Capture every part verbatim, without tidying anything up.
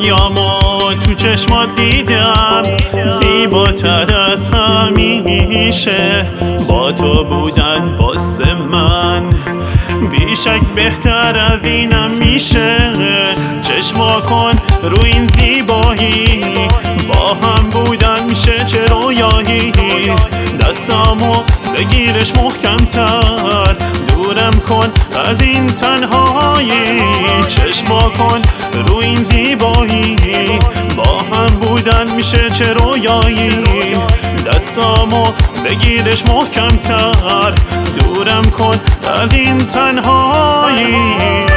دنیامو تو چشمات دیدم، زیباتر از همیشه. با تو بودن واسه من بیشک بهتر از اینم میشه. چشم وا کن رو این زیبایی، با هم بودن میشه چه رویایی. دستامو بگیرش محکمتر، دورم کن از این تنهایی. چشم وا کن رو این زیبایی، با هم بودن میشه چه رویایی. دستامو بگیرش محکمتر، دورم کن از این تنهایی.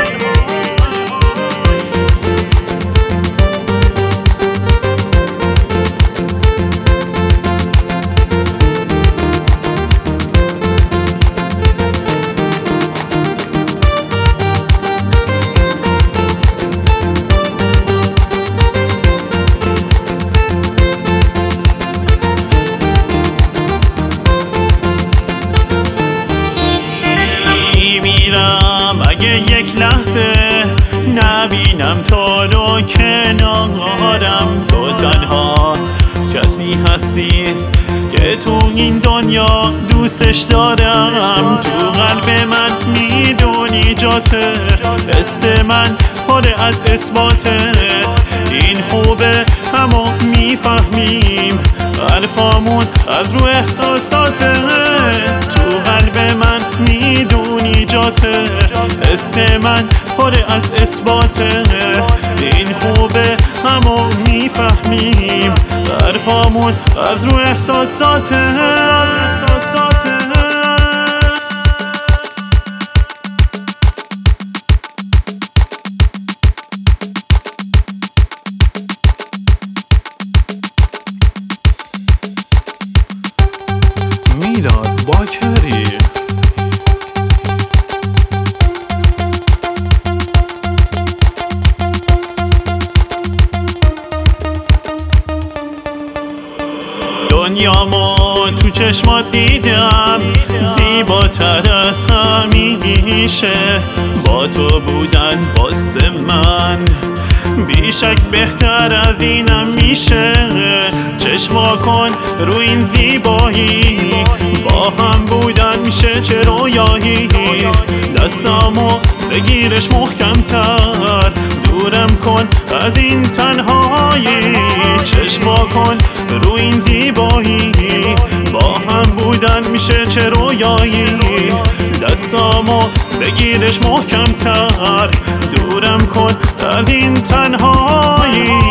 یک لحظه نبینم تو رو کنارم، تو تنها کسی هستی که تو این دنیا دوستش دارم. تو قلب من میدونی جاته، حس من پر از اثباته. این خوبه همو میفهمیم، حرفامون از رو احساساته. تو قلب من میدونی جاته، حس من پر از اثباته. این خوبه همو میفهمیم، حرفامون از رو احساساته. احساساته. میلاد باکری دنیامو تو چشمات دیدم، زیباتر از همیشه. با تو بودن واسه من بیشک بهتر از اینم میشه. چشم وا کن رو این زیبایی، با هم بودن میشه چه رویایی. دستامو بگیرش محکمتر، دورم کن از این تنهایی. چشم وا کن رو این زیبایی، با هم بودن میشه چه رویایی. دستامو بگیرش محکمتر، دورم کن از این تنهایی.